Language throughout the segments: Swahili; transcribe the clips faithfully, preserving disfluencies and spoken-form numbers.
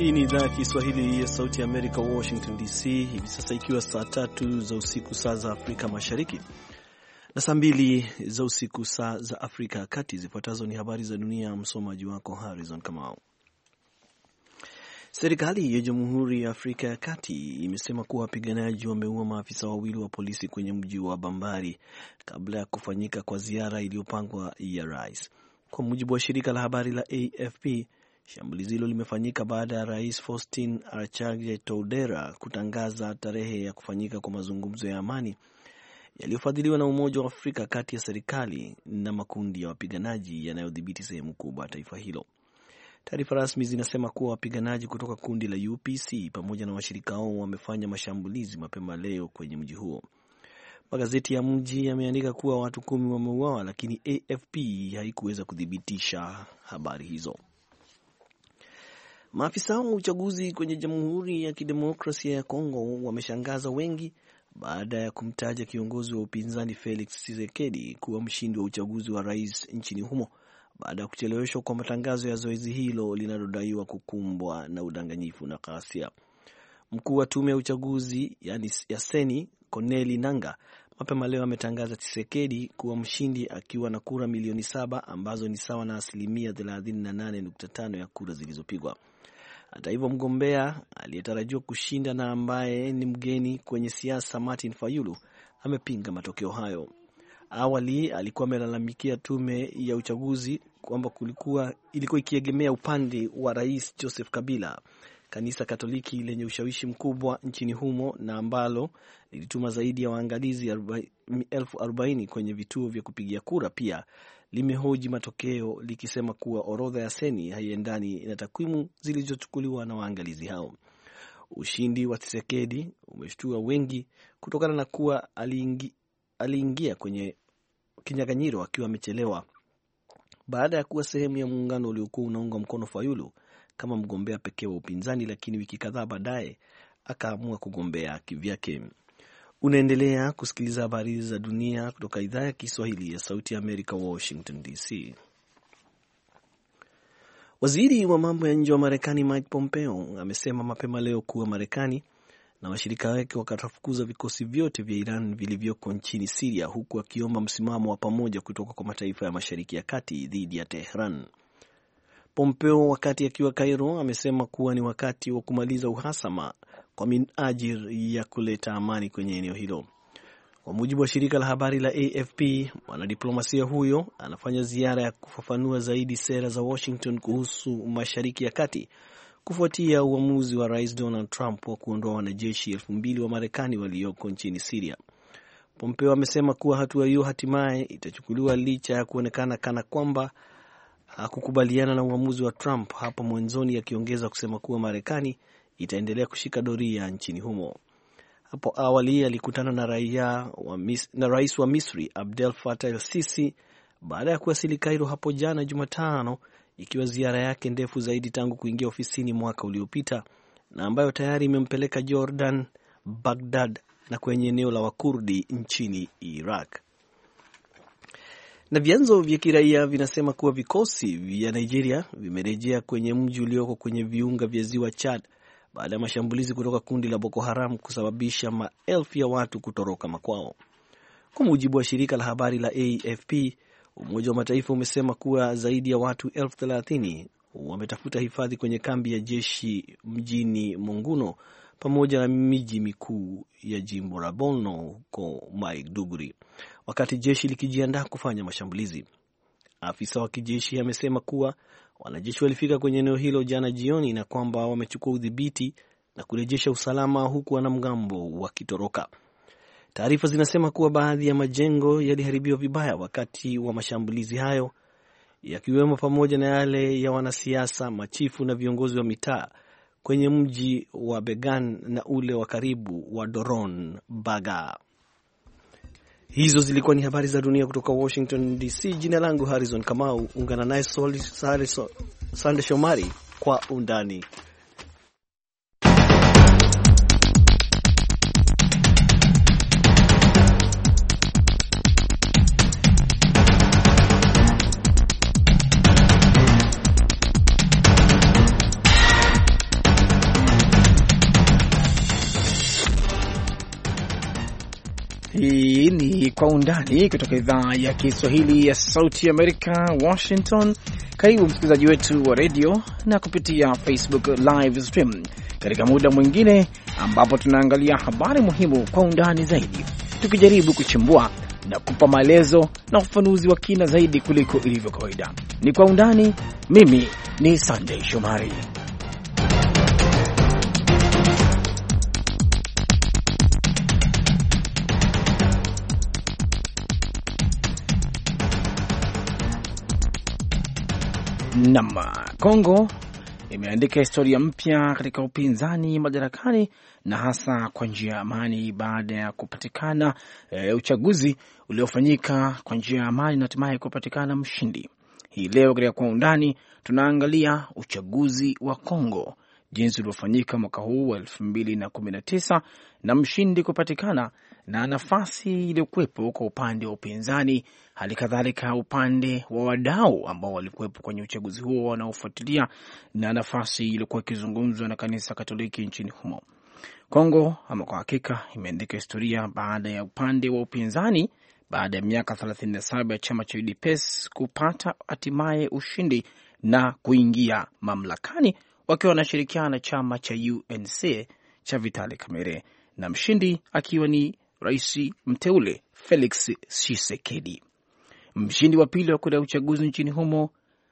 Hii ni idhaa ya Kiswahili ya Sauti ya Amerika, Washington D C, hivi sasa ikiwa saa tatu za usiku saa za Afrika Mashariki na saa mbili za usiku saa za Afrika ya Kati. Zifuatazo ni habari za dunia, msomaji wako Harrison Kamau. Serikali ya Jamhuri ya Afrika ya Kati imesema kuwa wapiganaji wameua maafisa wawili wa polisi kwenye mji wa Bambari kabla ya kufanyika kwa ziara iliyopangwa ya rais. Kwa mujibu wa shirika la habari la A F P, shambulizi hilo limefanyika baada ya Rais Faustin Archange Touadera kutangaza tarehe ya kufanyika kwa mazungumzo ya amani yaliyofadhiliwa na Umoja wa Afrika kati ya serikali na makundi ya wapiganaji yanayodhibiti sehemu kubwa ya taifa hilo. Taarifa rasmi zinasema kuwa wapiganaji kutoka kundi la U P C pamoja na washirika wao wamefanya mashambulizi mapema leo kwenye mji huo. Magazeti ya mji yameandika kuwa watu kumi wameuawa, lakini A F P haikuweza kudhibitisha habari hizo. Maafisa wa uchaguzi kwenye Jamhuri ya Kidemokrasia ya Kongo wameshangaza wengi baada ya kumtaja kiongozi wa upinzani Felix Tshisekedi kuwa mshindi wa uchaguzi wa rais nchini humo baada ya kucheleweshwa kwa matangazo ya zoezi hilo linalodaiwa kukumbwa na udanganyifu na ghasia. Mkuu wa tume ya uchaguzi yani ya Seni, Corneille Nangaa, mapema leo ametangaza Tshisekedi kuwa mshindi akiwa na kura milioni saba ambazo ni sawa na asilimia thelathini na nane nukta tano ya kura zilizopigwa. Hata hivyo, mgombea aliyetarajiwa kushinda na ambaye ni mgeni kwenye siasa Martin Fayulu amepinga matokeo hayo. Awali alikuwa amelalamikia tume ya uchaguzi kwamba kulikuwa ilikuwa ikiegemea upande wa Rais Joseph Kabila, kanisa Katoliki lenye ushawishi mkubwa nchini humo na ambalo lilituma zaidi ya waangalizi elfu arobaini kwenye vituo vya kupigia kura. Pia limehoji matokeo likisema kuwa orodha ya Seni haiendani na takwimu zilizochukuliwa na waangalizi hao. Ushindi wa Tshisekedi umeshtua wengi kutokana na kuwa aliingi, aliingia kwenye kinyang'anyiro akiwa amechelewa baada ya kuwa sehemu ya muungano uliokuwa unaunga mkono Fayulu kama mgombea pekee wa upinzani, lakini wiki kadhaa baadaye akaamua kugombea kivyake. Unaendelea kusikiliza habari za dunia kutoka idhaa ya Kiswahili ya Sauti ya Amerika, Washington D C. Waziri wa mambo ya nje wa Marekani Mike Pompeo amesema mapema leo kuwa Marekani na washirika wake wakatafukuza vikosi vyote vya Iran vilivyoko nchini Syria, huku akiomba msimamo wa pamoja kutoka kwa mataifa ya Mashariki ya Kati dhidi ya Tehran. Pompeo wakati akiwa Cairo amesema kuwa ni wakati wa kumaliza uhasama kwa minajili ya kuleta amani kwenye eneo hilo. Kwa mujibu wa shirika la habari la A F P, mwanadiplomasia huyo anafanya ziara ya kufafanua zaidi sera za Washington kuhusu Mashariki ya Kati kufuatia uamuzi wa Rais Donald Trump wa kuondoa wanajeshi elfu mbili wa Marekani walioko nchini Syria. Pompeo amesema kuwa hatua hiyo hatimaye itachukuliwa licha ya kuonekana kana kwamba hakukubaliana na uamuzi wa Trump hapo mwanzoni, akiongeza kusema kuwa Marekani itaendelea kushika doria nchini humo. Hapo awali alikutana na raia wa Mis, na rais wa Misri Abdel Fattah el-Sisi baada ya kuwasili Cairo hapo jana Jumatano, ikiwa ziara yake ndefu zaidi tangu kuingia ofisini mwaka uliopita na ambayo tayari imempeleka Jordan, Baghdad na kwenye eneo la Wakurdi nchini Iraq. Na vyanzo vya kiraia vinasema kuwa vikosi vya Nigeria vimerejea kwenye mji ulioko kwenye viunga vya ziwa Chad baada ya mashambulizi kutoka kundi la Boko Haram kusababisha maelfu ya watu kutoroka makwao. Kwa mujibu wa shirika la habari la A F P, Umoja wa Mataifa umesema kuwa zaidi ya watu elfu thelathini wametafuta hifadhi kwenye kambi ya jeshi mjini Monguno pamoja na miji mikuu ya jimbo la Borno huko Maiduguri, wakati jeshi likijiandaa kufanya mashambulizi. Afisa wa kijeshi amesema kuwa wanajeshi walifika kwenye eneo hilo jana jioni na kwamba wamechukua udhibiti na kurejesha usalama huku wanamgambo wakitoroka. Taarifa zinasema kuwa baadhi ya majengo yaliharibiwa vibaya wakati wa mashambulizi hayo, yakiwemo pamoja na yale ya wanasiasa, machifu na viongozi wa mitaa kwenye mji wa Began na ule wa karibu wa Doron Baga. Hizo zilikuwa ni habari za dunia kutoka Washington D C. Jina langu Harrison Kamau, ungana naye Sande Shomari kwa undani. Kwa Undani kutoka idhaa ya Kiswahili ya Sauti Amerika, Washington. Karibu msikilizaji wetu wa radio na kupitia Facebook live stream katika muda mwingine ambapo tunaangalia habari muhimu kwa undani zaidi, tukijaribu kuchimbua na kupa maelezo na ufafanuzi wa kina zaidi kuliko ilivyo kawaida. Ni Kwa Undani. Mimi ni Sunday Shomari. Nama, Kongo imeandika historia mpya katika upinzani madarakani na hasa kwa njia ya amani baada ya kupatikana e, uchaguzi uliofanyika kwa njia ya amani na hatimaye kupatikana mshindi. Hii leo katika Kwa Undani tunaangalia uchaguzi wa Kongo, jinsi uliofanyika mwaka huu wa elfu mbili na kumi na tisa na mshindi kupatikana na nafasi iliyokuwepo kwa upande wa upinzani, hali kadhalika upande wa wadau ambao walikuwepo kwenye uchaguzi huo wanaofuatilia, na nafasi iliyokuwa ikizungumzwa na kanisa Katoliki nchini humo. Kongo ama kwa hakika imeandika historia baada ya upande wa upinzani baada ya miaka thelathini na saba ya chama cha U D P S kupata hatimaye ushindi na kuingia mamlakani wakiwa wanashirikiana na chama cha U N C cha Vital Kamerhe, na mshindi akiwa ni Rais mteule Felix Tshisekedi. Mshindi wa pili wa kura ya uchaguzi nchini humo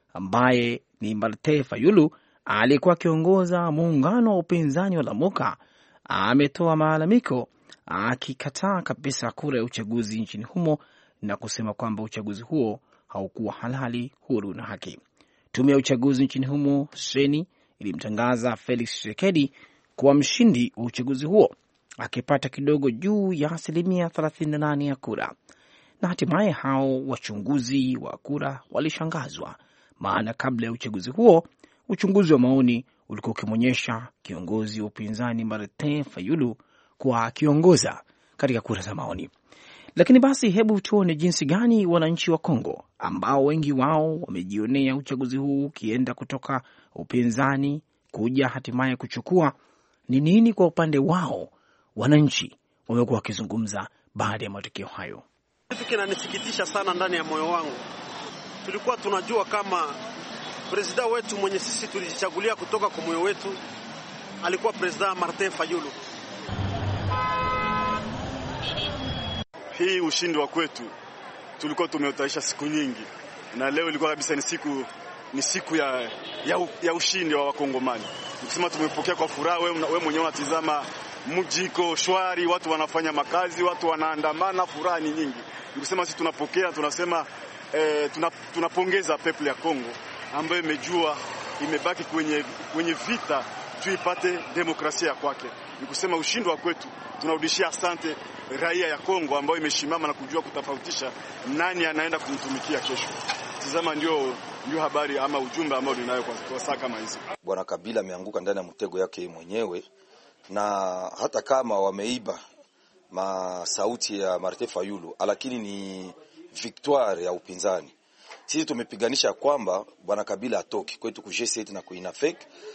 ambaye ni Martin Fayulu aliyekuwa akiongoza muungano wa upinzani wa Lamuka ametoa malalamiko akikataa kabisa kura ya uchaguzi nchini humo na kusema kwamba uchaguzi huo haukuwa halali, huru na haki. Tume ya uchaguzi nchini humo Seni ilimtangaza Felix Tshisekedi kuwa mshindi wa uchaguzi huo akipata kidogo juu ya asilimia thelathini na nane ya kura. Na hatimaye hao wachunguzi wa kura walishangazwa, maana kabla ya uchaguzi huo uchunguzi wa maoni ulikuwa ukimwonyesha kiongozi wa upinzani Martin Fayulu kuwa akiongoza katika kura za maoni. Lakini basi hebu tuone jinsi gani wananchi wa Kongo ambao wengi wao wamejionea uchaguzi huu kienda kutoka upinzani kuja hatimaye kuchukua, ni nini kwa upande wao wananchi wamekuwa wakizungumza baada ya matokeo hayo. Kitu kinanisikitisha sana ndani ya moyo wangu. Tulikuwa tunajua kama presida wetu mwenye sisi tulijichagulia kutoka kwa moyo wetu alikuwa presida Martin Fayulu. Hii ushindi wa kwetu tulikuwa tumeutaisha siku nyingi, na leo ilikuwa kabisa ni siku ni siku ya ya, ya ushindi wa Wakongomani. Nikisema tumepokea kwa furaha. Wewe we mwenyewe unatizama mji iko shwari, watu wanafanya makazi, watu wanaandamana, furaha ni nyingi. Nikisema sisi tunapokea, tunasema eh, tunapongeza people ya Kongo ambayo imejua imebaki kwenye kwenye vita tuipate demokrasia kwake. Nikusema ushindi wa kwetu tunarudishia asante raia ya Kongo ambayo imeshimama na kujua kutofautisha nani anaenda kumtumikia kesho. Tazama, ndio ndio habari ama ujumbe ambao ninayo kwa, kwa saa kama hizi. Bwana Kabila ameanguka ndani ya mtego yake mwenyewe, na hata kama wameiba ma sauti ya Martin Fayulu, lakini ni victoire ya upinzani. Sisi tumepiganisha kwamba Bwana Kabila atoke kwetu ku G sept na ku Inafek.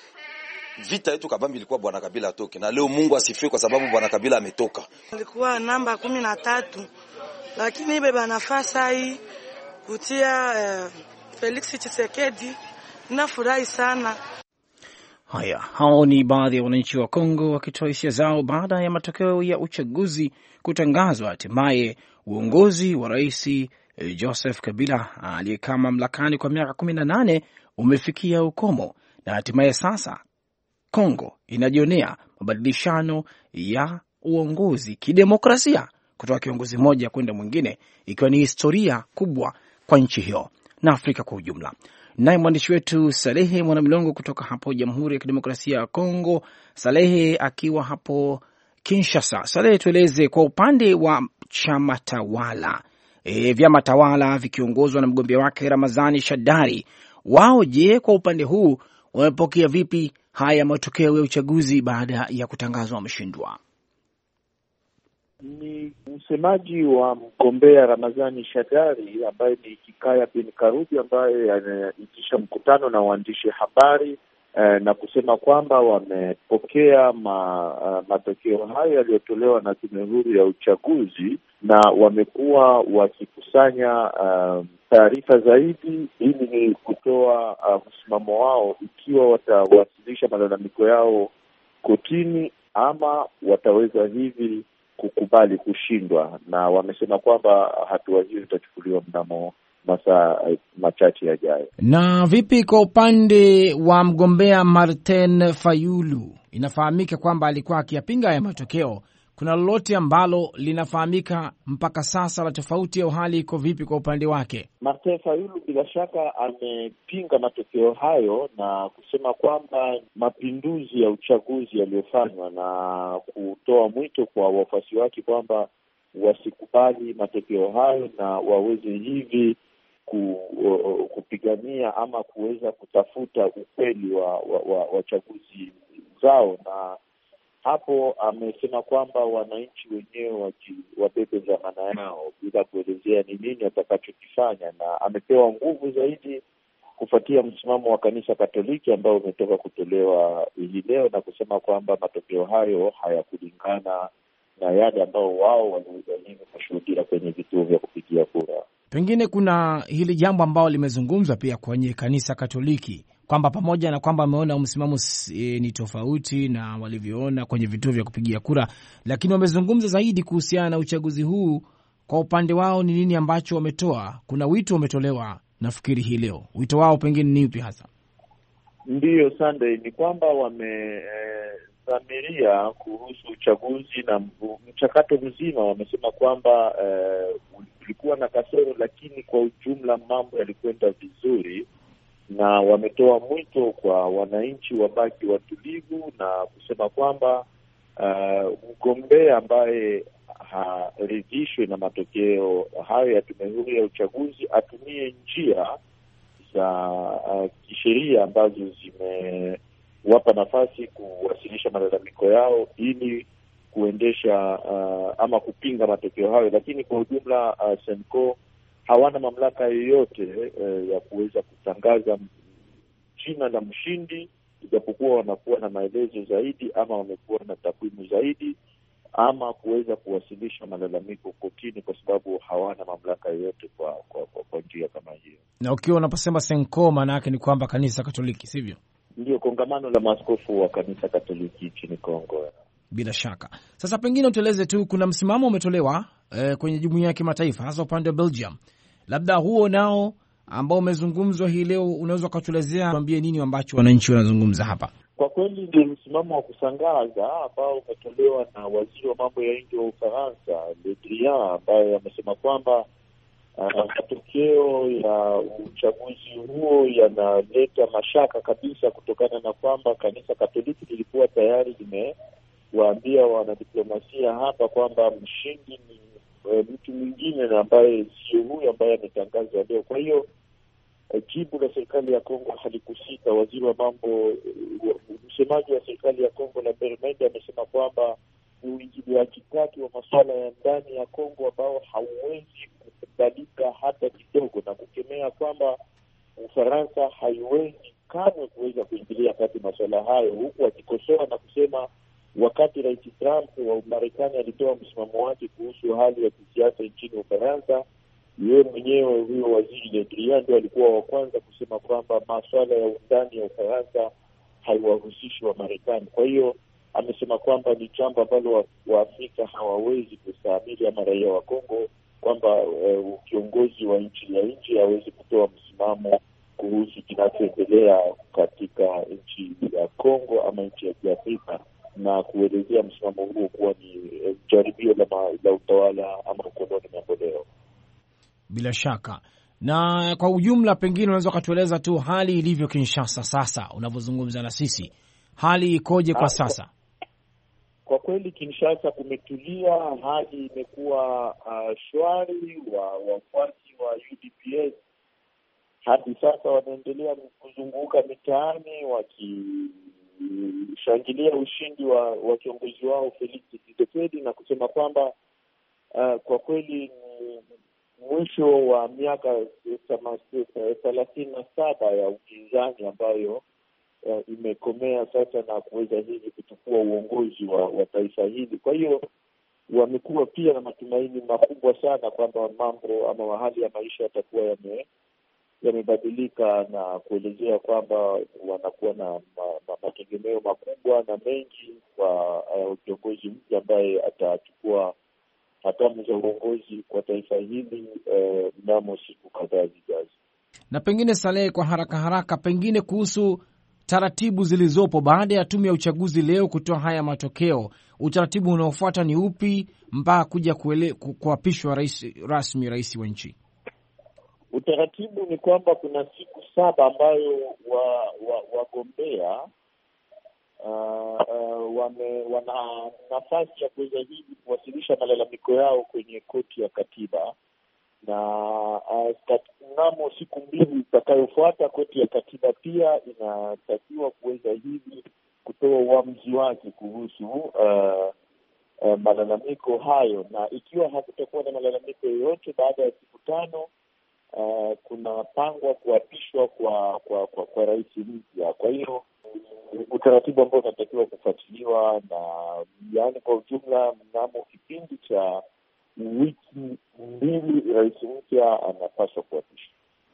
Vita yetu kabambi ilikuwa Bwana Kabila atoke, na leo Mungu asifiwe kwa sababu Bwana Kabila ametoka. Ilikuwa namba kumi na tatu, lakini beba nafasi hii kutia uh, Felix Tshisekedi. Nafurahi sana. Haya, hao ni baadhi ya wananchi wa Kongo wakitoa hisia zao baada ya matokeo ya uchaguzi kutangazwa. Hatimaye uongozi wa Rais Joseph Kabila aliyekaa mamlakani kwa miaka kumi na nane umefikia ukomo, na hatimaye sasa Kongo inajionea mabadilishano ya uongozi kidemokrasia kutoka kiongozi mmoja kwenda mwingine, ikiwa ni historia kubwa kwa nchi hiyo na Afrika kwa ujumla. Naye mwandishi wetu Salehe Mwanamilongo kutoka hapo Jamhuri ya Kidemokrasia ya Kongo. Salehe akiwa hapo Kinshasa. Salehe, tueleze kwa upande wa chama tawala, e, vyama tawala vikiongozwa na mgombea wake Ramazani Shadari, wao je, kwa upande huu wamepokea vipi haya matokeo ya uchaguzi baada ya kutangazwa wameshindwa? Ni msemaji wa mgombea Ramazani Shadari ambaye ni Kikaya bin Karubi, ambaye anaitisha mkutano na waandishi habari eh, na kusema kwamba wamepokea ma, uh, matokeo hayo yaliyotolewa na tume huru ya uchaguzi na wamekuwa wakikusanya uh, taarifa zaidi ili kutoa uh, msimamo wao ikiwa watawasilisha malalamiko yao kotini ama wataweza hivi kukubali kushindwa, na wamesema kwamba hatua hiyo itachukuliwa mnamo masaa machache yajayo. Na vipi kwa upande wa mgombea Martin Fayulu? Inafahamika kwamba alikuwa akiyapinga haya matokeo. Kuna lolote ambalo linafahamika mpaka sasa la tofauti au hali iko vipi kwa upande wake? Martin Fayulu bila shaka amepinga matokeo hayo na kusema kwamba mapinduzi ya uchaguzi yaliyofanywa, na kutoa mwito kwa wafuasi wake kwamba wasikubali matokeo hayo na waweze hivi ku, uh, kupigania ama kuweza kutafuta ukweli wa, wa, wa, wa chaguzi zao. Na hapo amesema kwamba wananchi wenyewe wabebe dhamana yao bila kuelezea ni nini atakachokifanya, na amepewa nguvu zaidi kufuatia msimamo wa kanisa Katoliki ambao umetoka kutolewa hii leo na kusema kwamba matokeo hayo hayakulingana na yale ambao wao waliweza hivi kushuhudia kwenye vituo vya kupigia kura. Pengine kuna hili jambo ambalo limezungumzwa pia kwenye kanisa Katoliki kwamba pamoja na kwamba ameona msimamo e, ni tofauti na walivyoona kwenye vituo vya kupigia kura, lakini wamezungumza zaidi kuhusiana na uchaguzi huu. Kwa upande wao ni nini ambacho wametoa? Kuna wito umetolewa nafikiri hii leo. Wito wao pengine ni upi hasa? Ndiyo, Sunday, ni kwamba wamedhamiria eh, kuhusu uchaguzi na mchakato mzima. Wamesema kwamba eh, ulikuwa na kasoro, lakini kwa ujumla mambo yalikwenda vizuri, na wametoa mwito kwa wananchi wabaki watulivu na kusema kwamba uh, mgombea ambaye haridhishwe na matokeo hayo ya tume huru ya uchaguzi atumie njia za uh, kisheria ambazo zimewapa nafasi kuwasilisha malalamiko yao ili kuendesha uh, ama kupinga matokeo hayo. Lakini kwa ujumla uh, Senko hawana mamlaka yoyote uh, ya kuweza kutangaza jina la mshindi, ijapokuwa wanakuwa na maelezo zaidi ama wamekuwa na takwimu zaidi ama kuweza kuwasilisha malalamiko kotini, kwa sababu hawana mamlaka yoyote kwa kwa, kwa, kwa njia kama hiyo. Na ukiwa unaposema Senko, maana yake ni kwamba kanisa Katoliki, sivyo? Ndio, kongamano la maaskofu wa kanisa Katoliki nchini Kongo. Bila shaka. Sasa pengine utueleze tu, kuna msimamo umetolewa eh, kwenye jumuiya ya kimataifa hasa upande wa Belgium, labda huo nao ambao umezungumzwa hii leo, unaweza kutuelezea, tuambie nini ambacho wananchi wanazungumza hapa? Kwa kweli ni msimamo wa kusangaza ambao umetolewa na waziri wa mambo ya nje wa Ufaransa Le Drian, ambaye amesema kwamba matokeo uh, ya uchaguzi huo yanaleta mashaka kabisa, kutokana na kwamba kanisa Katoliki lilikuwa tayari limewaambia wanadiplomasia hapa kwamba mshindi ni uh, mtu mwingine na ambaye sio huyu ambaye ametangazwa leo. Kwa hiyo jibu la serikali ya Kongo halikusita. Waziri wa mambo, msemaji wa serikali ya Kongo la Bermende amesema kwamba ni uingiliaji kati wa masuala ya ndani ya Kongo ambao hauwezi kukubalika hata kidogo, na kukemea kwamba Ufaransa haiwezi kamwe kuweza kuingilia kati masuala hayo, huku akikosoa na kusema wakati Rais Trump wa Marekani alitoa msimamo wake kuhusu hali ya kisiasa nchini Ufaransa, yeye mwenyewe huyo waziri Le Drian ndio alikuwa wa kwanza kusema kwamba masuala ya undani ya Ufaransa haiwahusishi wa Marekani. Kwa hiyo amesema kwamba ni jambo ambalo Waafrika wa hawawezi kustahimili, ama raia wa Kongo, kwamba uh, kiongozi wa nchi ya nchi hawezi kutoa msimamo kuhusu kinachoendelea katika nchi ya Kongo ama nchi ya Kiafrika, na kuelezea msimamo huo kuwa ni uh, jaribio la, la utawala ama ukoloni mamboleo. Bila shaka. Na kwa ujumla, pengine unaweza kutueleza tu hali ilivyo Kinshasa sasa unavyozungumza na sisi, hali ikoje kwa sasa? Kwa kweli Kinshasa kumetulia, hali imekuwa uh, shwari. wa wafuasi wa U D P S hadi sasa wanaendelea kuzunguka mitaani wakishangilia ushindi wa, wa kiongozi wao Felix Tshisekedi, na kusema kwamba uh, kwa kweli ni mwisho wa miaka thelathini na saba ya upinzani ambayo uh, imekomea sasa na kuweza hivi kuchukua uongozi wa, wa taifa hili. Kwa hiyo wamekuwa pia na matumaini makubwa sana kwamba mambo ama hali ya maisha yatakuwa yame yamebadilika na kuelezea kwamba wanakuwa na ma, ma, mategemeo makubwa na mengi kwa kiongozi uh, mpya ambaye atachukua hatamu za uongozi kwa taifa hili mnamo uh, siku kadhaa zijazo. Na pengine Saleh, kwa haraka haraka, pengine kuhusu taratibu zilizopo baada ya tume ya uchaguzi leo kutoa haya matokeo, utaratibu unaofuata ni upi mpaka kuja kuapishwa rais rasmi rais wa nchi? Utaratibu ni kwamba kuna siku saba ambayo wagombea wa, wa uh, uh, wame wana nafasi ya kuweza hivi kuwasilisha malalamiko yao kwenye koti ya katiba, na mnamo uh, siku mbili itakayofuata koti ya katiba pia inatakiwa kuweza hivi kutoa uamuzi wake kuhusu uh, uh, malalamiko hayo, na ikiwa hakutakuwa na malalamiko yoyote baada ya siku tano uh, kuna pangwa kuapishwa kwa kwa, kwa, kwa rais mpya. Kwa hiyo utaratibu ambao unatakiwa kufuatiliwa, na yaani kwa ujumla mnamo kipindi cha wiki mbili rais mpya anapaswa kuapishwa.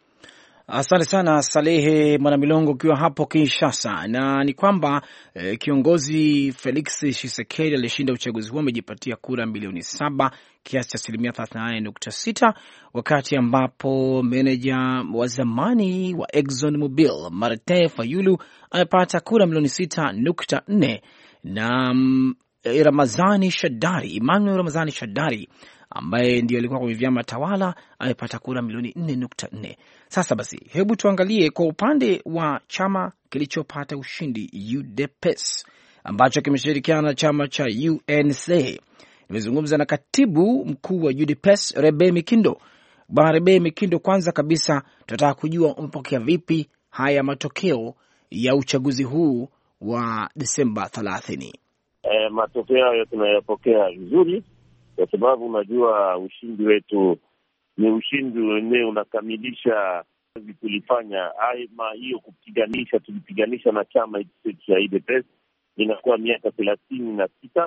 Asante sana Salehe Mwanamilongo ukiwa hapo Kinshasa. Na ni kwamba eh, kiongozi Felix Tshisekedi alishinda uchaguzi huo, amejipatia kura milioni saba, kiasi cha asilimia thelathini na nane nukta sita, wakati ambapo meneja wa zamani wa Exxon Mobil Martin Fayulu amepata kura milioni sita nukta nne, na um, Ramazani Shadari, Emmanuel Ramazani Shadari ambaye ndio alikuwa kwenye vyama tawala amepata kura milioni nne nukta nne. Sasa basi, hebu tuangalie kwa upande wa chama kilichopata ushindi U D P S ambacho kimeshirikiana na chama cha U N C. Nimezungumza na katibu mkuu wa U D P S Rebe Mikindo. Bwana Rebe Mikindo, kwanza kabisa tunataka kujua umepokea vipi haya matokeo ya uchaguzi huu wa Desemba thelathini? E, matokeo hayo tunayapokea vizuri, kwa sababu unajua ushindi wetu ni ushindi wenyewe unakamilisha kazi tulifanya. Aima hiyo kupiganisha, tulipiganisha na chama cha U D P S inakuwa miaka thelathini na sita,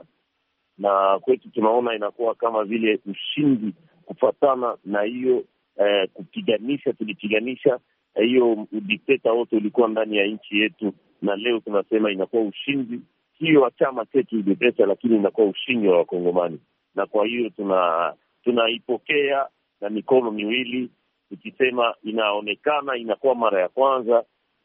na kwetu tunaona inakuwa kama vile ushindi kufuatana na hiyo eh, kupiganisha, tulipiganisha hiyo eh, udikteta wote ulikuwa ndani ya nchi yetu, na leo tunasema inakuwa ushindi sio wa chama chetu U D P S, lakini inakuwa ushindi wa Wakongomani. Na kwa hiyo tuna tunaipokea na mikono miwili, tukisema inaonekana inakuwa mara ya kwanza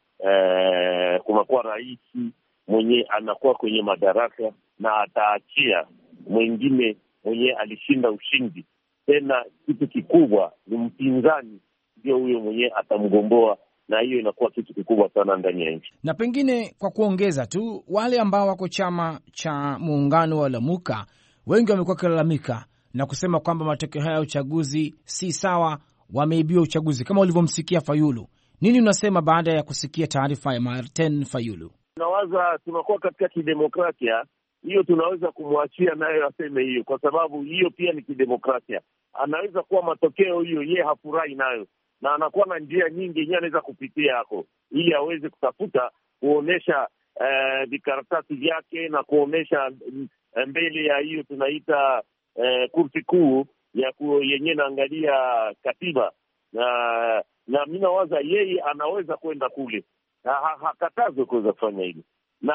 eh, kunakuwa rais mwenye anakuwa kwenye madaraka na ataachia mwingine mwenye alishinda ushindi. Tena kitu kikubwa ni mpinzani ndio huyo mwenye atamgomboa, na hiyo inakuwa kitu kikubwa sana ndani ya nchi. Na pengine kwa kuongeza tu, wale ambao wako chama cha muungano wa Lamuka wengi wamekuwa kilalamika na kusema kwamba matokeo haya ya uchaguzi si sawa, wameibiwa uchaguzi, kama ulivyomsikia Fayulu. Nini unasema baada ya kusikia taarifa ya Martin Fayulu? Nawaza tunakuwa katika kidemokrasia, hiyo tunaweza kumwachia nayo aseme hiyo, kwa sababu hiyo pia ni kidemokrasia. Anaweza kuwa matokeo hiyo yeye hafurahi nayo, na anakuwa na njia nyingi yeye anaweza kupitia hapo ili aweze kutafuta kuonesha eh, vikaratasi vyake na kuonesha mbele ya hiyo tunaita eh, kurti kuu ya yenyewe naangalia katiba, na na mimi nawaza yeye anaweza kwenda kule na hakatazwe kuweza kufanya hilo, na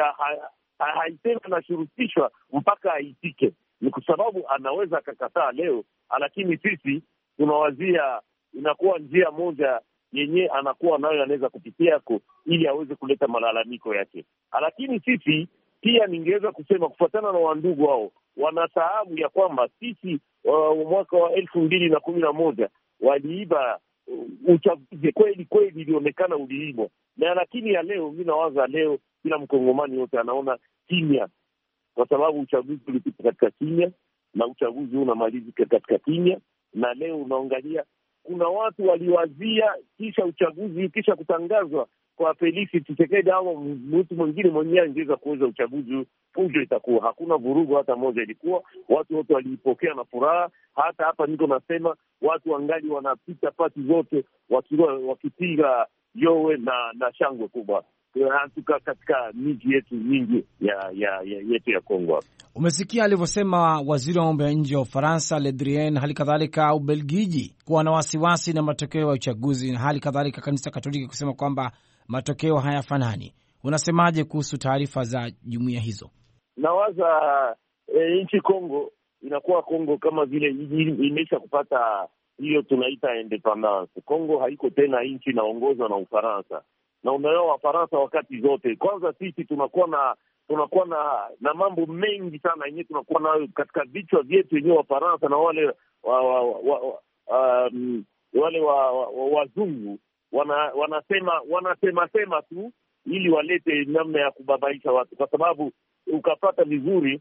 haisema anashurutishwa mpaka aitike. Ni kwa sababu anaweza akakataa leo, lakini sisi tunawazia inakuwa njia moja yenye anakuwa nayo anaweza kupitia yako ili aweze kuleta malalamiko yake. Lakini sisi pia ningeweza kusema kufuatana na wandugu wao wanasahabu ya kwamba sisi uh, mwaka wa elfu mbili na kumi na moja waliiba uh, uchaguzi kweli kweli, ilionekana uliibwa. Na lakini ya leo mimi nawaza leo kila mkongomani yote anaona kimya, kwa sababu uchaguzi ulipita katika kimya na uchaguzi unamalizika katika kimya. Na leo unaangalia kuna watu waliwazia kisha uchaguzi kisha kutangazwa kwa Felix Tshisekedi au mtu mwingine mwenyewe angeweza kuweza uchaguzi, fujo itakuwa hakuna, vurugu hata moja ilikuwa, watu wote walipokea na furaha. Hata hapa niko nasema watu wangali wanapita pati zote wakiwa wakipiga yowe na na shangwe kubwa. hatuka katika miji yetu mingi ya, ya, ya yetu ya Kongo. Umesikia alivyosema waziri wa mambo ya nje wa Ufaransa Le Drian, hali kadhalika Ubelgiji kuwa na wasiwasi na matokeo ya uchaguzi, na hali kadhalika kanisa Katoliki kusema kwamba matokeo hayafanani. Unasemaje kuhusu taarifa za jumuiya hizo? Nawaza e, nchi Kongo inakuwa Kongo kama vile imesha kupata hiyo tunaita independence. Kongo haiko tena nchi inaongozwa na Ufaransa, na unaelewa Wafaransa wakati zote. Kwanza sisi tunakuwa na tunakuwa na na mambo mengi sana yenyewe tunakuwa nayo katika vichwa vyetu wenyewe Wafaransa na wale wa, wa, wa, wa, um, wale wa, wa, wa, wazungu wana, wanasema wanasema sema tu ili walete namna ya kubabaisha watu, kwa sababu ukapata vizuri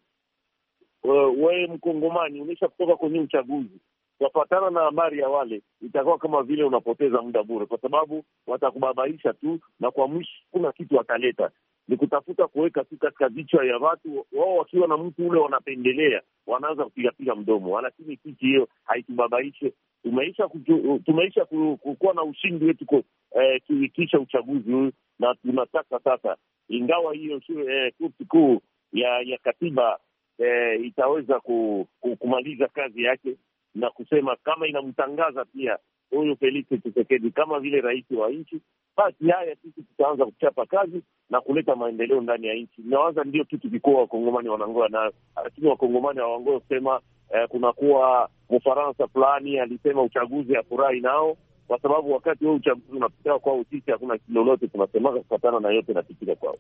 wewe Mkongomani unisha kutoka kwenye uchaguzi wafatana na habari ya wale, itakuwa kama vile unapoteza muda bure, kwa sababu watakubabaisha tu na kwa mwisho kuna kitu wataleta ni kutafuta kuweka tu katika vichwa ya watu wao, wakiwa na mtu ule wanapendelea wanaanza kupigapiga mdomo. Lakini kitu hiyo haitubabaishe. Tumeisha tumeisha kuwa na ushindi wetu eh, kisha uchaguzi huu, na tunataka sasa, ingawa hiyo eh, kurti kuu ya ya katiba eh, itaweza ku, ku, kumaliza kazi yake na kusema kama inamtangaza pia huyu Felix Tshisekedi kama vile rais wa nchi, basi haya sisi tutaanza kuchapa kazi na kuleta maendeleo ndani ya nchi. Nawaza ndio kitu kikubwa Wakongomani wanangoa nayo, lakini Wakongomani hawangoe kusema eh, kunakuwa Mfaransa fulani alisema uchaguzi hafurahi nao, kwa sababu wakati huo uchaguzi unapitia kwao, sisi hakuna lolote tunasemaka kufatana na yote napitika kwao.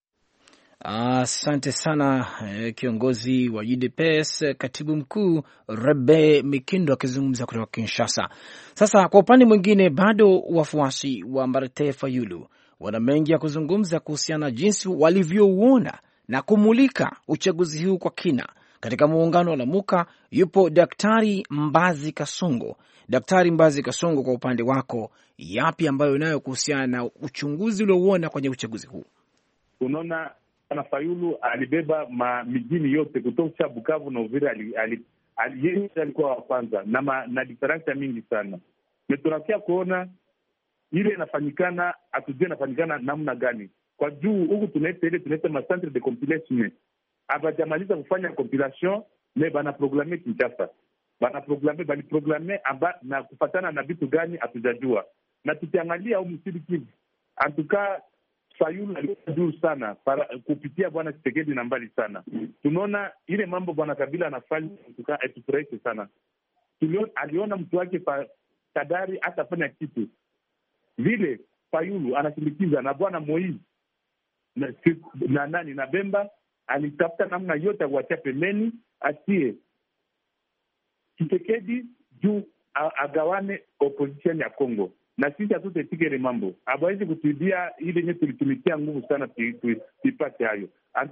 Asante uh, sana uh, kiongozi wa U D P S katibu mkuu Rebe Mikindo akizungumza kutoka Kinshasa. Sasa kwa upande mwingine, bado wafuasi wa Martin Fayulu wana mengi ya kuzungumza kuhusiana na jinsi walivyouona na kumulika uchaguzi huu kwa kina. Katika muungano wa Lamuka yupo Daktari Mbazi Kasongo. Daktari Mbazi Kasongo, kwa upande wako, yapi ambayo unayo kuhusiana na uchunguzi uliouona kwenye uchaguzi huu? Unaona, na Fayulu alibeba ma mijini yote kutoka Bukavu na Uvira, ali, ali, ali, yeye alikuwa wa kwanza na ma, na diferensa mingi sana. Tunafikia kuona ile inafanyikana, atujue inafanyikana namna gani. Kwa juu huku tunaita ile tunaita ma centre de compilation. Abajamaliza kufanya compilation, me bana programme Kinshasa. Bana programme bali programme amba na kufatana na vitu gani atujajua. Na tukiangalia au msidi Kivu, antuka Fayulu alikuwa juu sana para kupitia bwana Tshisekedi na mbali sana. Tunaona ile mambo bwana Kabila anafanya kutoka etufurahishe sana. Tuliona aliona mtu wake pa Kadari atafanya kitu. Vile Fayulu anasindikiza na bwana Moizi na, na nani na Bemba alitafuta namna yote ya kuachia pembeni asie Tshisekedi juu agawane opposition ya Kongo. Na sisi hatutetike ile mambo. Hawezi kutuidia ile yenye tulitumikia nguvu sana tuipate hayo.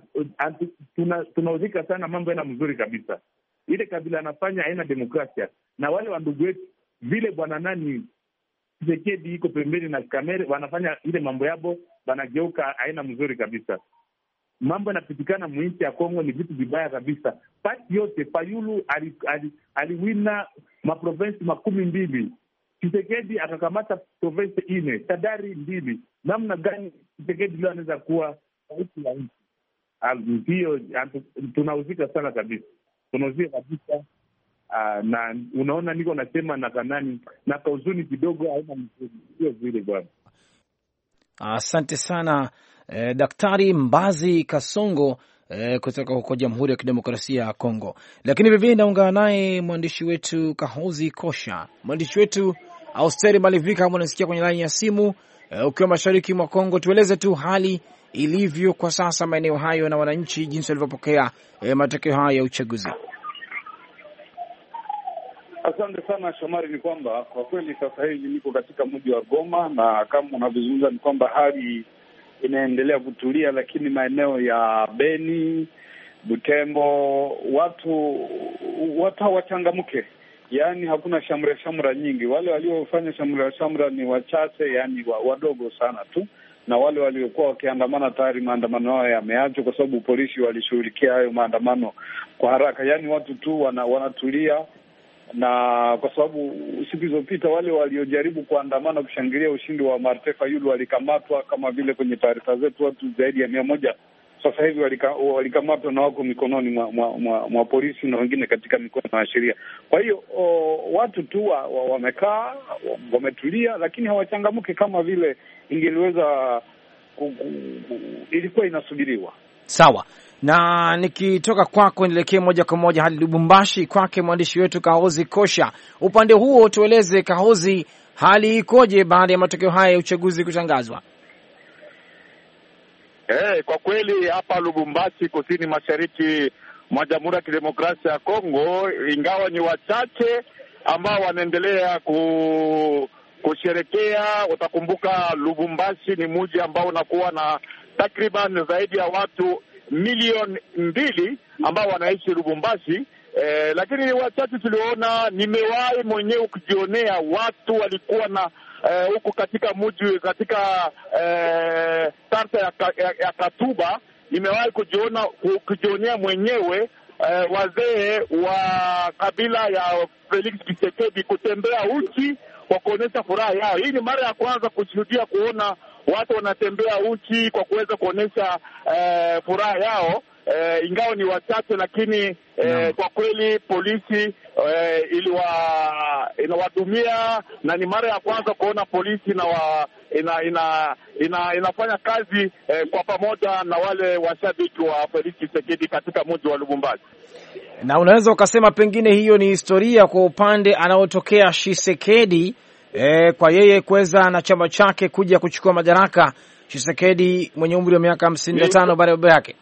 Tunauzika sana mambo yana mzuri kabisa. Ile Kabila anafanya haina demokrasia. Na wale wa ndugu wetu vile bwana nani Tshisekedi iko pembeni na kamera wanafanya ile mambo yabo, banageuka haina mzuri kabisa. Mambo yanapitikana mwinchi ya Kongo ni vitu vibaya kabisa. Pati yote Fayulu aliwina ali, ali maprovensi makumi mbili. Tshisekedi akakamata province ine, Kadari mbili. Namna gani Tshisekedi leo anaweza kuwa rais wa nchi? Hiyo tunauzika sana kabisa. Tunauzika kabisa. Uh, na unaona niko nasema na kanani na kauzuni kidogo haina mzuri vile bwana. Asante sana eh, Daktari Mbazi Kasongo eh, kutoka huko Jamhuri ya Kidemokrasia ya Kongo. Lakini vivyo naungana naye mwandishi wetu Kahozi Kosha. Mwandishi wetu Austeri Malivika, kama unasikia kwenye laini ya simu uh, ukiwa mashariki mwa Kongo, tueleze tu hali ilivyo kwa sasa maeneo hayo na wananchi jinsi walivyopokea uh, matokeo haya ya uchaguzi. Asante sana Shomari. Ni kwamba kwa kweli sasa hivi niko katika mji wa Goma, na kama unavyozungumza ni kwamba hali inaendelea kutulia, lakini maeneo ya Beni, Butembo watu watu hawachangamke. Yaani hakuna shamra shamra nyingi. Wale waliofanya shamra shamra ni wachache, yani wadogo sana tu. Na wale waliokuwa wakiandamana tayari maandamano yao yameachwa kwa sababu polisi walishughulikia hayo maandamano kwa haraka. Yaani watu tu wana, wanatulia na kwa sababu siku zilizopita wale waliojaribu kuandamana kushangilia ushindi wa Martin Fayulu walikamatwa, kama vile kwenye taarifa zetu watu zaidi ya mia moja sasa hivi walikamatwa na wako mikononi mwa, mwa, mwa, mwa polisi na wengine katika mikono ya sheria. Kwa hiyo o, watu tu wamekaa wa, wametulia, lakini hawachangamke kama vile ingeliweza ilikuwa inasubiriwa. Sawa. Na nikitoka kwako nielekee moja kwa moja hadi Lubumbashi kwake mwandishi wetu Kahozi Kosha. Upande huo tueleze, Kahozi, hali ikoje baada ya matokeo haya ya uchaguzi kutangazwa? Eh, kwa kweli hapa Lubumbashi, kusini mashariki mwa Jamhuri ya Kidemokrasia ya Kongo, ingawa ni wachache ambao wanaendelea ku kusherekea. Utakumbuka Lubumbashi ni mji ambao unakuwa na takriban zaidi ya watu milioni mbili ambao wanaishi Lubumbashi. Eh, lakini wachache tuliona, nimewahi mwenyewe kujionea watu walikuwa na huko uh, katika mji katika uh, tarta ya, ya, ya Katuba. Nimewahi kujiona kujionea mwenyewe uh, wazee wa kabila ya Felix Tshisekedi kutembea uchi kwa kuonesha furaha yao. Hii ni mara ya kwanza kushuhudia kuona watu wanatembea uchi kwa kuweza kuonesha uh, furaha yao. Uh, ingawa ni wachache, lakini uh, no. Kwa kweli polisi uh, iliwa inawadumia, na ni mara ya kwanza kuona polisi na wa, ina, ina, ina, inafanya kazi uh, kwa pamoja na wale washabiki wa Felix Tshisekedi katika mji wa Lubumbashi. Na unaweza ukasema pengine hiyo ni historia kwa upande anaotokea Tshisekedi, eh, kwa yeye kuweza na chama chake kuja kuchukua madaraka. Tshisekedi mwenye umri wa miaka hamsini na tano baada ya baba yake.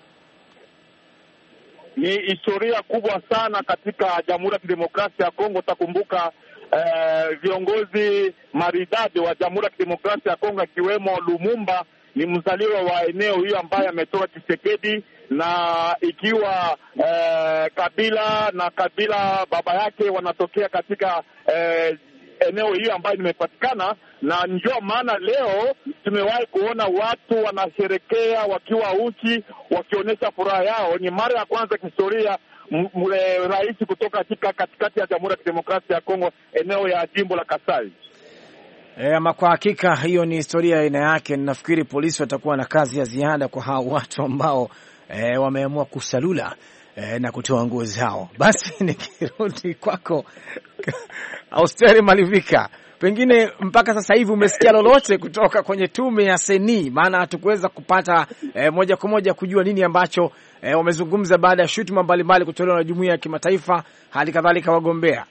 Ni historia kubwa sana katika Jamhuri ya Kidemokrasia ya Kongo. Utakumbuka eh, viongozi maridadi wa Jamhuri ya Kidemokrasia ya Kongo akiwemo Lumumba ni mzaliwa wa eneo hiyo ambaye ametoka Tshisekedi, na ikiwa eh, Kabila na Kabila baba yake wanatokea katika eh, eneo hiyo ambayo nimepatikana, na ndio maana leo tumewahi kuona watu wanasherekea wakiwa uchi wakionyesha furaha yao. Ni mara ya kwanza kihistoria rais kutoka katika katikati ya Jamhuri ya Kidemokrasia ya Kongo eneo ya jimbo la Kasai. E, ama kwa hakika hiyo ni historia aina yake. Nafikiri polisi watakuwa na kazi ya ziada kwa hao watu ambao e, wameamua kusalula e, na kutoa nguo zao. Basi nikirudi kwako Austeri Malivika, pengine mpaka sasa hivi umesikia lolote kutoka kwenye tume ya Seni? Maana hatukuweza kupata e, moja kwa moja kujua nini ambacho e, wamezungumza baada ya shutuma mbalimbali kutolewa na jumuiya ya kimataifa, hali kadhalika wagombea.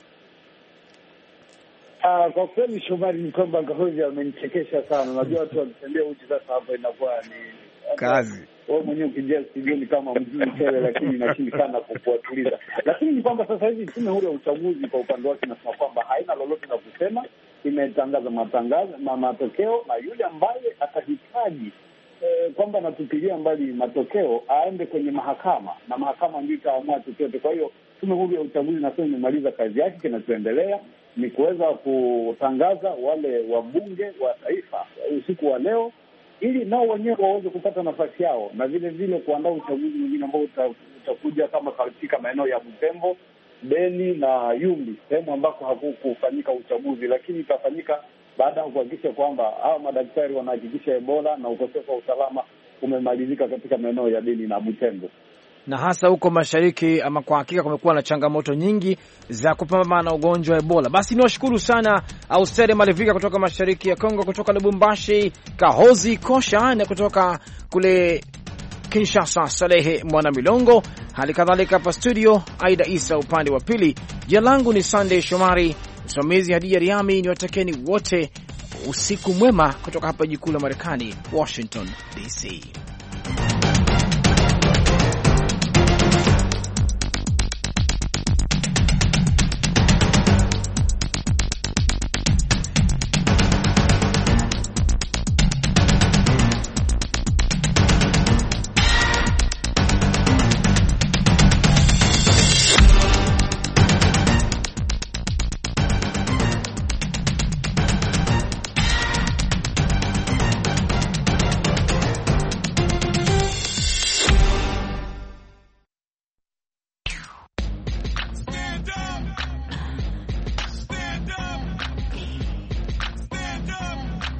Uh, kwa kweli Shomari, ni kwamba Kahozi amenichekesha sana. Unajua watu wakitembea uchi sasa hapo inakuwa ni kazi. Wewe mwenyewe ukijia studioni kama mjini tele, lakini inashindikana kufuatilia. Lakini ni kwamba sasa hivi tume huru ya uchaguzi kwa upande wake inasema kwamba haina lolote la kusema, imetangaza matangazo na matokeo, na yule ambaye atahitaji eh, kwamba anatupilia mbali matokeo aende kwenye mahakama, na mahakama ndio itaamua chochote. Kwa hiyo tume huru ya uchaguzi nasema imemaliza kazi yake. Kinachoendelea ni kuweza kutangaza wale wabunge wa taifa usiku wa leo, ili nao wenyewe waweze kupata nafasi yao, na vile vile kuandaa uchaguzi mwingine ambao utakuja kama katika maeneo ya Butembo, Beni na Yumbi, sehemu ambako hakukufanyika uchaguzi, lakini itafanyika baada ya kuhakikisha kwamba hao madaktari wanahakikisha Ebola na ukosefu wa usalama umemalizika katika maeneo ya Beni na Butembo. Na hasa huko mashariki, ama kwa hakika kumekuwa na changamoto nyingi za kupambana na ugonjwa wa Ebola. Basi niwashukuru sana Austeri Malivika kutoka mashariki ya Kongo, kutoka Lubumbashi Kahozi Kosha, na kutoka kule Kinshasa Salehe Mwana Milongo, hali kadhalika hapa studio Aida Isa upande wa pili. Jina langu ni Sunday Shomari, msimamizi Hadija Riami. Niwatakeni wote usiku mwema kutoka hapa jikuu la Marekani, Washington D C.